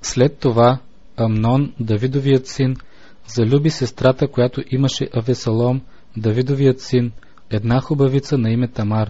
След това Амнон, Давидовият син, залюби сестрата, която имаше Авесалом, Давидовият син, една хубавица на име Тамар.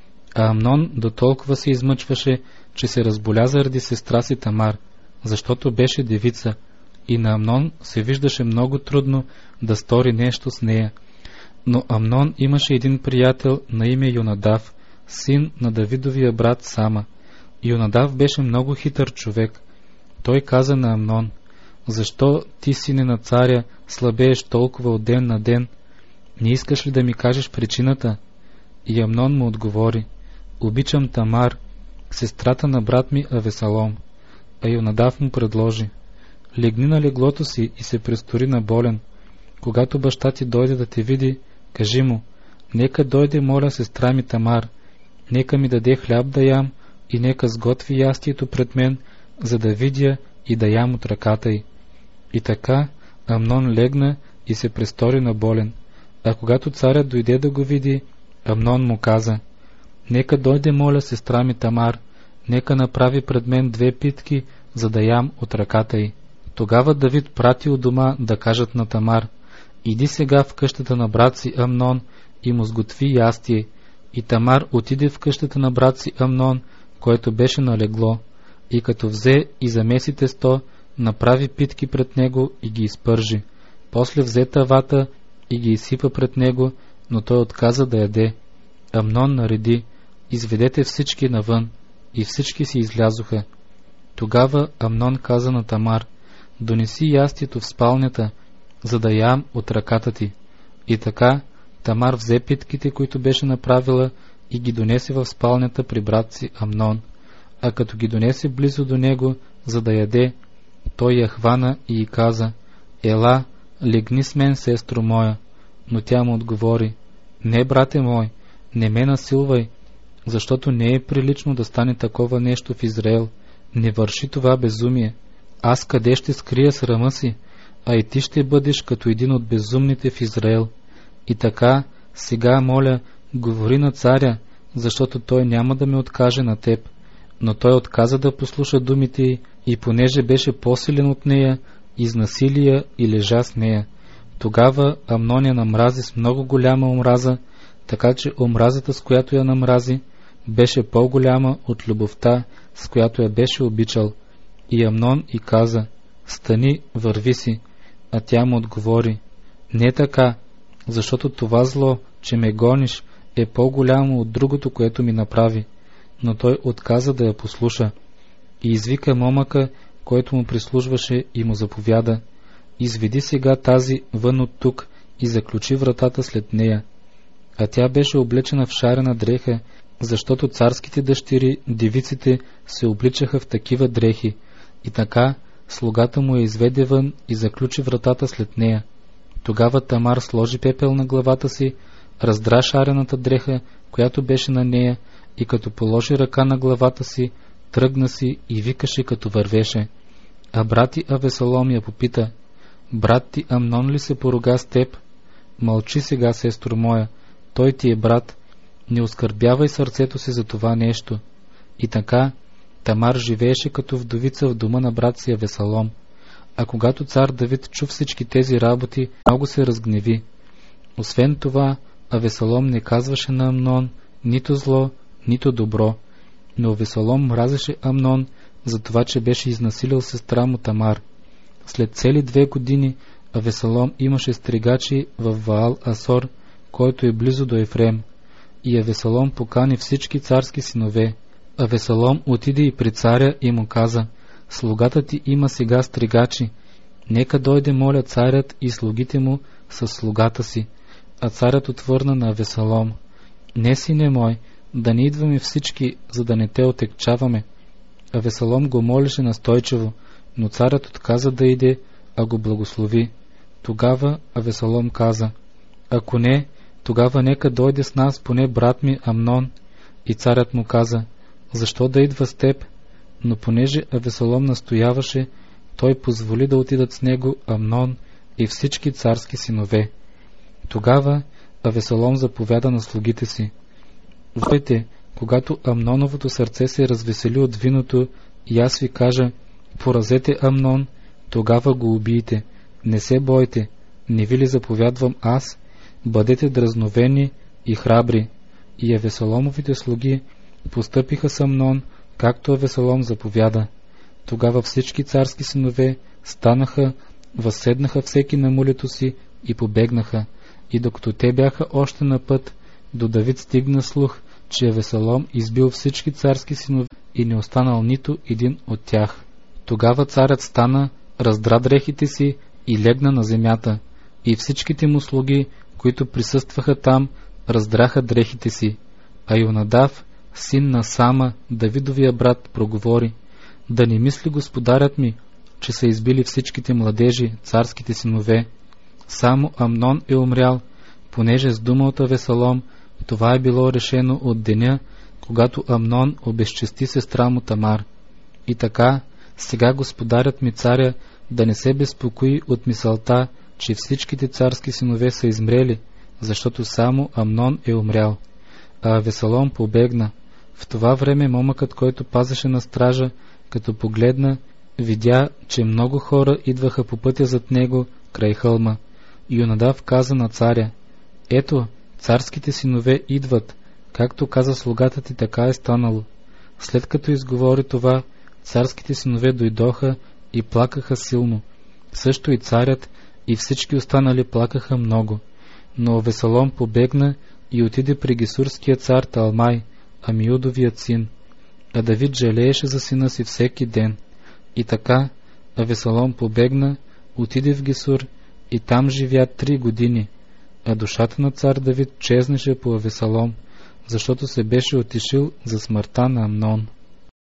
А Амнон дотолкова се измъчваше, че се разболя заради сестра си Тамар, защото беше девица, и на Амнон се виждаше много трудно да стори нещо с нея. Но Амнон имаше един приятел на име Йонадав, син на Давидовия брат Сама. Йонадав беше много хитър човек. Той каза на Амнон: защо ти, сине на царя, слабееш толкова от ден на ден? Не искаш ли да ми кажеш причината? И Амнон му отговори: обичам Тамар, сестрата на брат ми Авесалом. А Йонадав му предложи: легни на леглото си и се престори на болен. Когато баща ти дойде да те види, кажи му: нека дойде, моля, сестра ми Тамар, нека ми даде хляб да ям и нека сготви ястието пред мен, за да видя и да ям от ръката й. И така Амнон легна и се престори на болен. А когато царят дойде да го види, Амнон му каза: нека дойде, моля, сестра ми Тамар, нека направи пред мен 2 питки, за да ям от ръката й. Тогава Давид прати у дома да кажат на Тамар: иди сега в къщата на брат си Амнон и му сготви ястие. И Тамар отиде в къщата на брат си Амнон, което беше на легло, и като взе и замеси тесто, направи питки пред него и ги изпържи. После взе тавата и ги изсипа пред него, но той отказа да яде. Амнон нареди: изведете всички навън, и всички си излязоха. Тогава Амнон каза на Тамар: донеси ястието в спалнята, за да ям от ръката ти. И така Тамар взе питките, които беше направила, и ги донесе в спалнята при брат си Амнон. А като ги донесе близо до него, за да яде, той я хвана и й каза: ела, легни с мен, сестро моя. Но тя му отговори: не, брате мой, не ме насилвай, защото не е прилично да стане такова нещо в Израел. Не върши това безумие. Аз къде ще скрия срама си, а и ти ще бъдеш като един от безумните в Израел. И така, сега, моля, говори на царя, защото той няма да ме откаже на теб. Но той отказа да послуша думите й, и понеже беше по-силен от нея, изнасили я и лежа с нея. Тогава Амнон я намрази с много голяма омраза, така че омразата, с която я намрази, беше по-голяма от любовта, с която я беше обичал. И Амнон й каза: стани, върви си. А тя му отговори: не така, защото това зло, че ме гониш, е по-голямо от другото, което ми направи. Но той отказа да я послуша. И извика момъка, който му прислужваше, и му заповяда: изведи сега тази вън от тук и заключи вратата след нея. А тя беше облечена в шарена дреха, защото царските дъщери, девиците, се обличаха в такива дрехи. И така слугата му я изведе вън и заключи вратата след нея. Тогава Тамар сложи пепел на главата си, раздра шарената дреха, която беше на нея, и като положи ръка на главата си, тръгна си и викаше, като вървеше. А брат ти Авесалом я попита: брат ти Амнон ли се поруга с теб? Мълчи сега, сестро моя, той ти е брат, не оскърбявай сърцето си за това нещо. И така Тамар живееше като вдовица в дома на брат си Авесалом. А когато цар Давид чу всички тези работи, много се разгневи. Освен това, Авесалом не казваше на Амнон нито зло, нито добро, но Авесалом мразеше Амнон за това, че беше изнасилил сестра му Тамар. След цели 2 години Авесалом имаше стригачи в Ваал Асор, който е близо до Ефрем. И Авесалом покани всички царски синове. Авесалом отиде и при царя и му каза: слугата ти има сега стригачи, нека дойде, моля, царят и слугите му с слугата си. А царят отвърна на Авесалом: не, сине мой, да не идваме всички, за да не те отекчаваме. Авесалом го молеше настойчиво, но царят отказа да иде, а го благослови. Тогава Авесалом каза: ако не, тогава нека дойде с нас поне брат ми Амнон. И царят му каза: защо да идва с теб? Но понеже Авесалом настояваше, той позволи да отидат с него Амнон и всички царски синове. Тогава Авесалом заповяда на слугите си: войте, когато Амноновото сърце се развесели от виното, и аз ви кажа, поразете Амнон, тогава го убийте. Не се бойте, не ви ли заповядвам аз? Бъдете дразновени и храбри. И Авесоломовите слуги постъпиха с Амнон, както Авесолом заповяда. Тогава всички царски синове станаха, възседнаха всеки на мулето си и побегнаха. И докато те бяха още на път, до Давид стигна слух, че Авесолом избил всички царски синове и не останал нито един от тях. Тогава царят стана, раздра дрехите си и легна на земята, и всичките му слуги, които присъстваха там, раздраха дрехите си. А Йонадав, син на Сама, Давидовия брат, проговори: да не мисли господарят ми, че са избили всичките младежи, царските синове. Само Амнон е умрял, понеже с дума от Авесолом това е било решено от деня, когато Амнон обезчести сестра му Тамар. И така, сега господарят ми царя да не се безпокои от мисълта, че всичките царски синове са измрели, защото само Амнон е умрял. А Авесолом побегна. В това време момъкът, който пазеше на стража, като погледна, видя, че много хора идваха по пътя зад него край хълма. Йонадав каза на царя: ето, царските синове идват, както каза слугата ти, така е станало. След като изговори това, царските синове дойдоха и плакаха силно. Също и царят и всички останали плакаха много. Но Авесолом побегна и отиде при гесурския цар Талмай, Амиудовият син. А Давид жалееше за сина си всеки ден. И така Авесолом побегна, отиде в Гесур и там живя 3 години. А душата на цар Давид чезнеше по Авесолом, защото се беше утешил за смъртта на Амнон.